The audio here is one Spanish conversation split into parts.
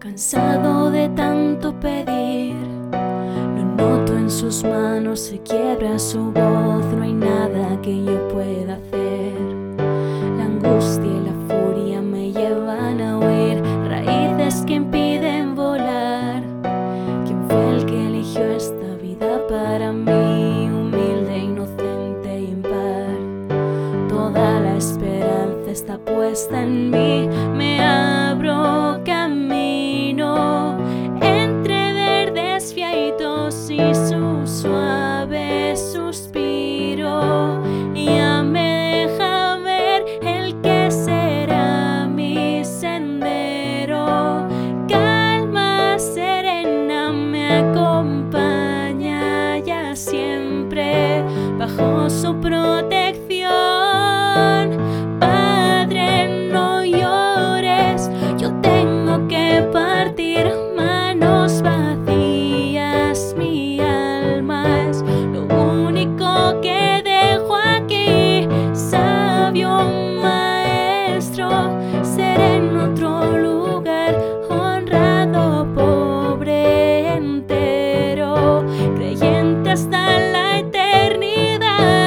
Cansado de tanto pedir, lo noto en sus manos, se quiebra su voz, no hay nada que yo pueda hacer. La angustia y la furia me llevan a huir, raíces que impiden volar. ¿Quién fue el que eligió esta vida para mí? Humilde, inocente e impar. Toda la esperanza está puesta en mí, me abro camino entre verdes fiaitos y su suave suspiro. Ya me deja ver el que será mi sendero. Calma serena me acompaña ya siempre bajo su protección. Padre, no llores, yo tengo que partir, manos vacías, mi alma es lo único que dejo aquí. Sabio maestro, seré en otro lugar, honrado, pobre, entero, creyente hasta la eternidad.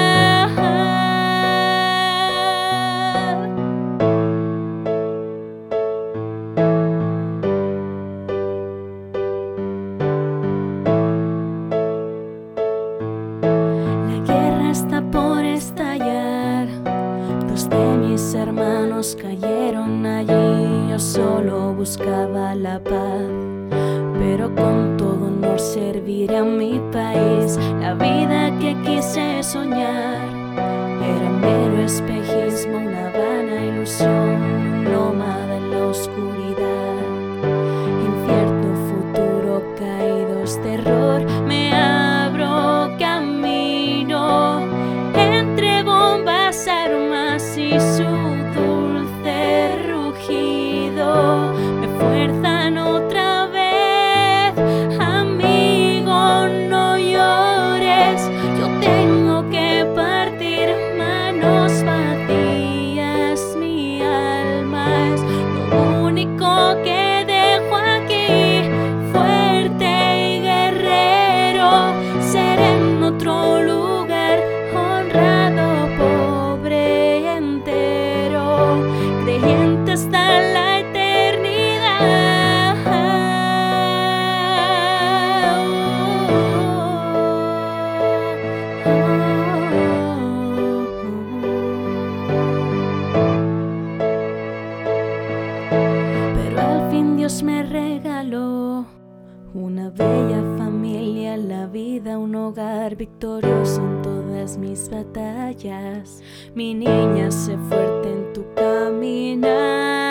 La guerra está por estallar, dos de mis hermanos cayeron allí. Yo solo buscaba la paz, pero con todo honor serviré a mi país. La vida que quise soñar era un mero espejismo, una vana ilusión, un nómada en la oscuridad. Incierto futuro, caídos, terror, me abro camino entre bombas, armas y su dulce rugido. Me fuerzan otra vez, amigo, no llores, yo tengo que partir, manos vacías, mi alma es lo único que dejo aquí. Fuerte y guerrero, seré en otro lugar, honrado, pobre, entero, creyente hasta la eternidad. Pero al fin Dios me regaló una bella familia, la vida, un hogar victorioso en todas mis batallas. Mi niña, sé fuerte en tu caminar.